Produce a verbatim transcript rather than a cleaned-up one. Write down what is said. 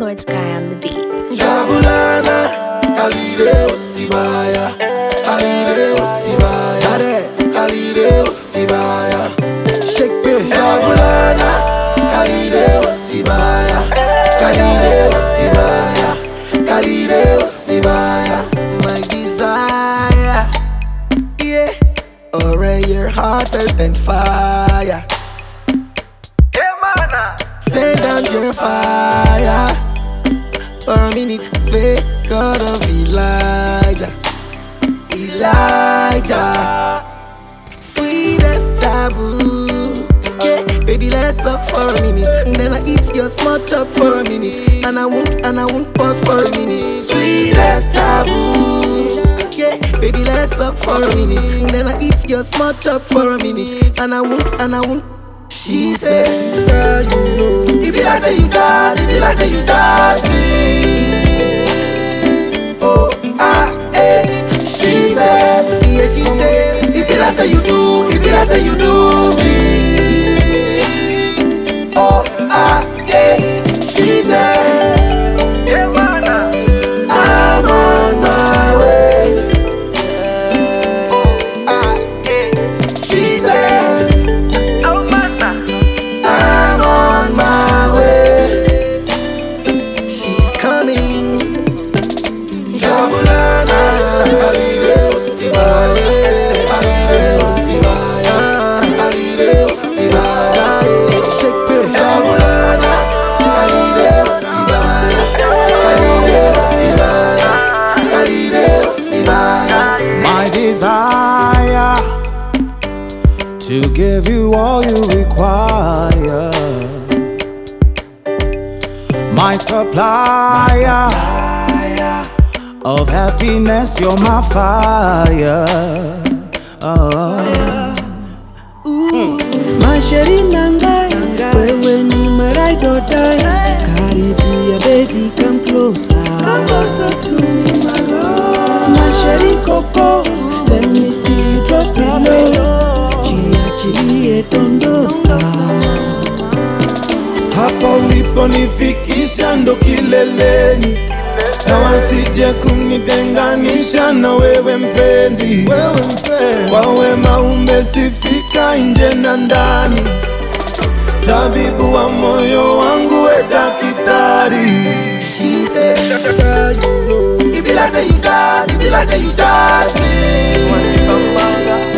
Lord Sky on the beat. Jabulana, Alide Osibaya, Alide Osibaya, Alide Osibaya. Shake me, Jabulana, Alide Osibaya, Alide Osibaya, Alide Osibaya. My desire, yeah, already your heart and fire. Send down your fire for a minute, play God of Elijah, Elijah, sweetest taboo. Yeah, baby, let's talk for a minute. And then I eat your small chops for a minute, and I won't, and I won't pause for a minute. Sweetest taboo. Yeah, baby, let's talk for a minute. And then I eat your small chops for a minute, and I won't, and I won't. She said, girl, you know, it be like say you just, it be like say you just me. Oh, ah, eh. She said, yeah, she said, it be like say you do, it be like say you do me. Oh, ah, eh. She said, yeah, man, I'm on my way. Oh, ah, eh. She said, desire to give you all you require, my supplier, my supplier of happiness, you're my fire. Oh. Ooh. My sheri nanga, wewe ni my ride or die. Karibia baby, come closer, come closer to me, my love. My sheri coco, let me see you drop it low. Jiachilie dondosa. Hapa uliponifikisha ndo kileleni, na wasije kunitenganisha na wewe mpenzi. Kwa wema umesifika nje na ndani, tabibu wa moyo wangu we daktari. She said, girl, you know, it be like say you just, it be like say you just me.